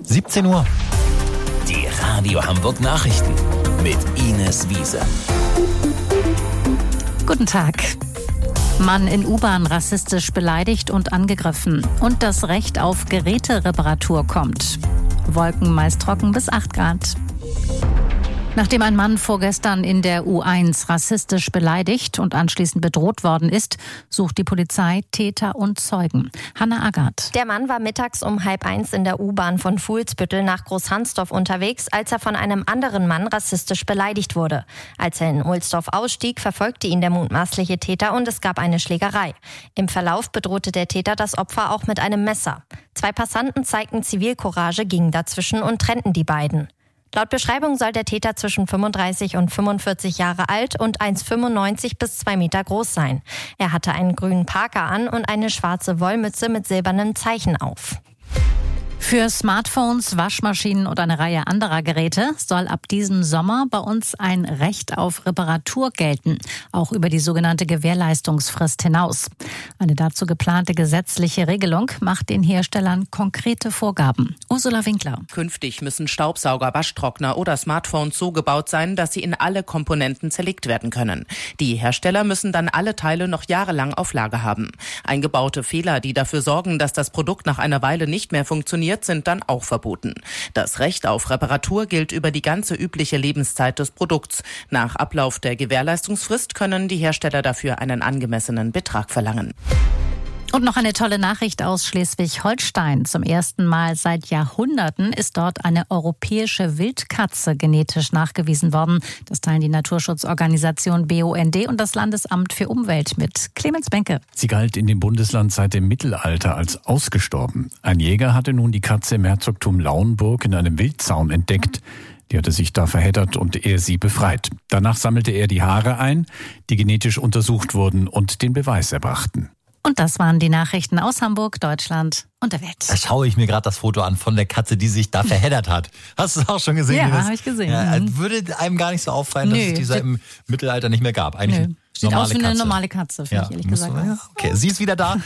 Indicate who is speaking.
Speaker 1: 17 Uhr.
Speaker 2: Die Radio Hamburg Nachrichten mit Ines Wiese.
Speaker 3: Guten Tag. Mann in U-Bahn rassistisch beleidigt und angegriffen. Und das Recht auf Gerätereparatur kommt. Wolken meist trocken bis 8 Grad. Nachdem ein Mann vorgestern in der U1 rassistisch beleidigt und anschließend bedroht worden ist, sucht die Polizei Täter und Zeugen. Hanna Agath.
Speaker 4: Der Mann war mittags um 12:30 in der U-Bahn von Fuhlsbüttel nach Großhansdorf unterwegs, als er von einem anderen Mann rassistisch beleidigt wurde. Als er in Ohlsdorf ausstieg, verfolgte ihn der mutmaßliche Täter und es gab eine Schlägerei. Im Verlauf bedrohte der Täter das Opfer auch mit einem Messer. 2 Passanten zeigten Zivilcourage, gingen dazwischen und trennten die beiden. Laut Beschreibung soll der Täter zwischen 35 und 45 Jahre alt und 1,95 bis 2 Meter groß sein. Er hatte einen grünen Parker an und eine schwarze Wollmütze mit silbernen Zeichen auf.
Speaker 3: Für Smartphones, Waschmaschinen und eine Reihe anderer Geräte soll ab diesem Sommer bei uns ein Recht auf Reparatur gelten, auch über die sogenannte Gewährleistungsfrist hinaus. Eine dazu geplante gesetzliche Regelung macht den Herstellern konkrete Vorgaben. Ursula Winkler.
Speaker 5: Künftig müssen Staubsauger, Waschtrockner oder Smartphones so gebaut sein, dass sie in alle Komponenten zerlegt werden können. Die Hersteller müssen dann alle Teile noch jahrelang auf Lager haben. Eingebaute Fehler, die dafür sorgen, dass das Produkt nach einer Weile nicht mehr funktioniert, sind dann auch verboten. Das Recht auf Reparatur gilt über die ganze übliche Lebenszeit des Produkts. Nach Ablauf der Gewährleistungsfrist können die Hersteller dafür einen angemessenen Betrag verlangen.
Speaker 3: Und noch eine tolle Nachricht aus Schleswig-Holstein. Zum ersten Mal seit Jahrhunderten ist dort eine europäische Wildkatze genetisch nachgewiesen worden. Das teilen die Naturschutzorganisation BUND und das Landesamt für Umwelt mit. Clemens Benke.
Speaker 6: Sie galt in dem Bundesland seit dem Mittelalter als ausgestorben. Ein Jäger hatte nun die Katze im Herzogtum Lauenburg in einem Wildzaun entdeckt. Die hatte sich da verheddert und er sie befreit. Danach sammelte er die Haare ein, die genetisch untersucht wurden und den Beweis erbrachten.
Speaker 3: Und das waren die Nachrichten aus Hamburg, Deutschland und der Welt.
Speaker 1: Da schaue ich mir gerade das Foto an von der Katze, die sich da verheddert hat. Hast du es auch schon gesehen?
Speaker 3: Ja, habe ich gesehen.
Speaker 1: Ja, würde einem gar nicht so auffallen, dass es diese im Mittelalter nicht mehr gab. Eigentlich
Speaker 3: Sieht aus wie eine normale Katze, finde ich ehrlich gesagt.
Speaker 1: Ja, okay, sie ist wieder da.